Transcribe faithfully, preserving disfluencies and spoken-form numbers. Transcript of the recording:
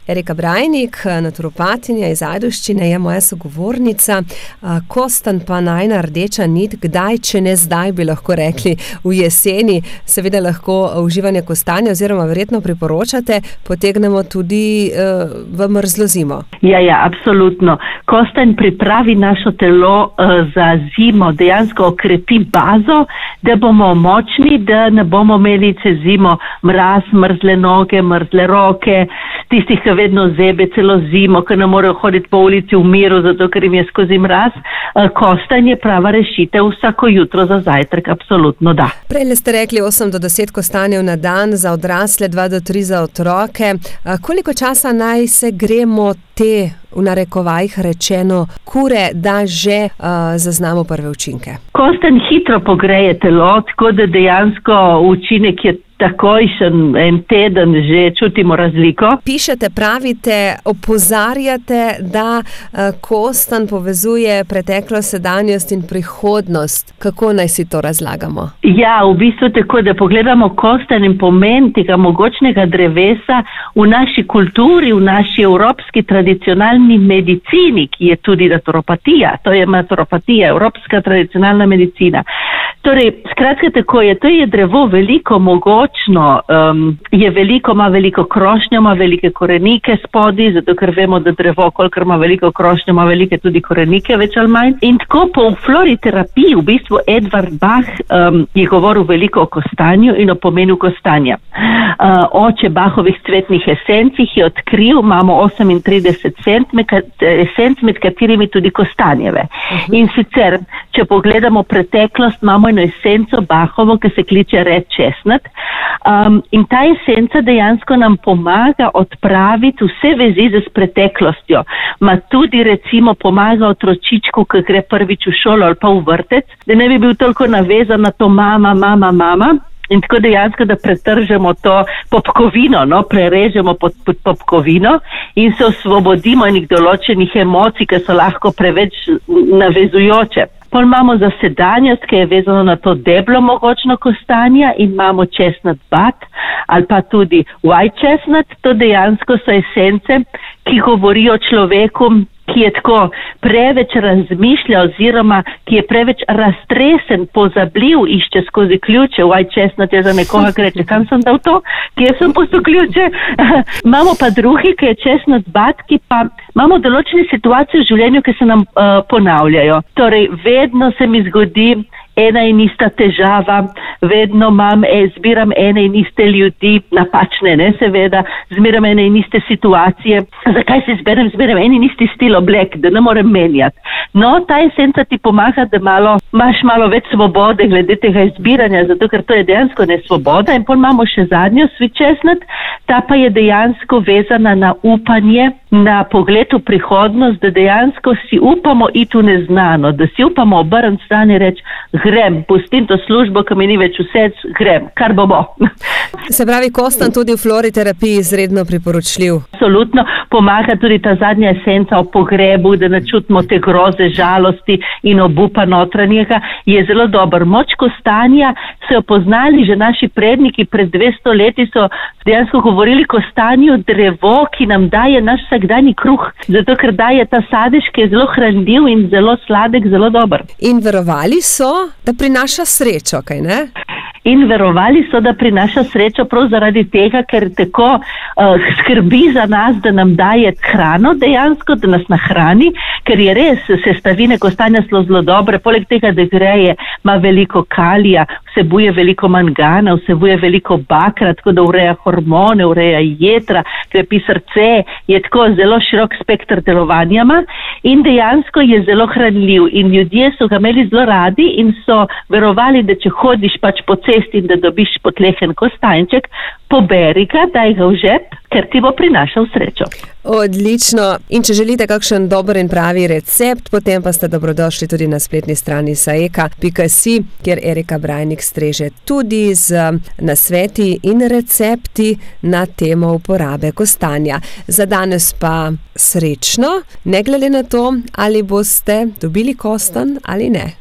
Erika Brajnik, naturopatinja iz Ajdovščine, je moja sogovornica. Kostanj pa najina rdeča nit, kdaj, če ne zdaj, bi lahko rekli v jeseni. Seveda lahko uživanje kostanja oziroma verjetno priporočate, potegnemo tudi uh, v mrzlo zimo. Ja, ja, absolutno. Kostanj pripravi naše telo uh, za zimo, dejansko okrepi bazo, da bomo močni, da ne bomo imeli čez zimo mraz, mrzle noge, mrzle roke, tistih, ki vedno zebe celo zimo, ki ne morejo hoditi po ulici v miru, zato ker jim je skozi mraz. Kostanj je prava rešitev vsako jutro za zajtrk, absolutno da. Prej ste rekli osem do deset kostanjev na dan za odrasle, dva do tri za otroke. Koliko časa naj se gremo te, v narekovajih rečeno, kure, da že uh, zaznamo prve učinke? Kostanj hitro pogreje telo, tako da dejansko učinek je takojšen, en teden že čutimo razliko. Pišete, pravite, opozarjate, da uh, kostanj povezuje preteklo, sedanjost in prihodnost. Kako naj si to razlagamo? Ja, v bistvu tako, da pogledamo kostanj in pomen tega mogočnega drevesa v naši kulturi, v naši evropski tradicionalni medicini, ki je tudi naturopatija. To je naturopatija, evropska tradicionalna medicina. Torej, skratka tako je, to je drevo veliko mogočno, um, je veliko, ima veliko krošnjo, ima velike korenike spodi, zato ker vemo, da drevo, kolikor ima veliko krošnjo, ima velike tudi korenike, več ali manj. In tako po floriterapiji, v bistvu Edvard Bach um, je govoril veliko o kostanju in o pomenu kostanja. Uh, oče Bachovih cvetnih esencih je odkril, imamo osemintrideset esenc, med katerimi tudi kostanjeve. Uh-huh. In sicer, če pogledamo preteklost, imamo eno esenco Bachovo, ki se kliče red chestnut. Um, in ta esenca dejansko nam pomaga odpraviti vse vezi z preteklostjo. Ma tudi recimo pomaga otročičku, ki gre prvič v šolo ali pa v vrtec, da ne bi bil toliko navezan na to mama, mama, mama. In tako dejansko, da pretržemo to popkovino, no, prerežemo pod, pod popkovino in se osvobodimo enih določenih emocij, ki so lahko preveč navezujoče. Pol imamo za sedanjost, ki je vezano na to deblo mogočno kostanja in imamo chestnut bud ali pa tudi white chestnut. To dejansko so esence, ki govorijo o človeku, ki je tako preveč razmišlja oziroma ki je preveč raztresen, pozabljiv, išče skozi ključe. White chestnut je za nekoga, ki reče, kam sem dal to, kje sem pustil ključe. Imamo pa drugi, ki je chestnut bud, ki pa imamo določene situacije v življenju, ki se nam uh, ponavljajo. Torej, vedno se mi zgodi ena in ista težava, vedno imam, e, zbiram ene in iste ljudi, napačne, ne, seveda, zbiram ene in iste situacije. Zakaj se zberem? Zberem en in isti stil oblek, da ne morem menjati. No, ta esenca ti pomaga, da malo, imaš malo več svobode glede tega izbiranja, zato ker to je dejansko nesvoboda. In potem imamo še zadnjo, sweet chestnut, ta pa je dejansko vezana na upanje, na pogled v prihodnost, da dejansko si upamo iti v neznano, da si upamo obrniti stran in reči, grem, pustim to službo, ki mi ni več vsec, grem, kar bo bo. Se pravi, kostanj tudi v floriterapiji izredno priporočljiv. Absolutno, pomaga tudi ta zadnja esenca o pogrebu, da ne čutimo te groze, žalosti in obupa notranjega, je zelo dober. Moč kostanja so jo poznali že naši predniki, pred dvesto leti so dejansko govorili kostanju drevo, ki nam daje naš vsakdanji kruh, zato ker daje ta sadež, ki je zelo hranljiv in zelo sladek, zelo dober. In verovali so, da prinaša srečo, kaj ne? In verovali so, da prinaša srečo prav zaradi tega, ker tako uh, skrbi za nas, da nam daje hrano dejansko, da nas nahrani, ker je res, sestavine kostanja so zelo dobre, poleg tega, da greje, ima veliko kalija, vsebuje veliko mangana, vsebuje veliko bakra, tako da ureja hormone, ureja jetra, krepi srce, je tako zelo širok spektr delovanja in dejansko je zelo hranljiv in ljudje so ga imeli zelo radi in so verovali, da če hodiš pač po cesti in da dobiš potlehen kostanjček, poberi ga, daj ga v žep, ker ti bo prinašal srečo. Odlično. In če želite kakšen dober in pravi recept, potem pa ste dobrodošli tudi na spletni strani saeka pika si, kjer Erika Brajnik streže tudi z nasveti in recepti na temo uporabe kostanja. Za danes pa srečno, ne glede na to, ali boste dobili kostanj ali ne.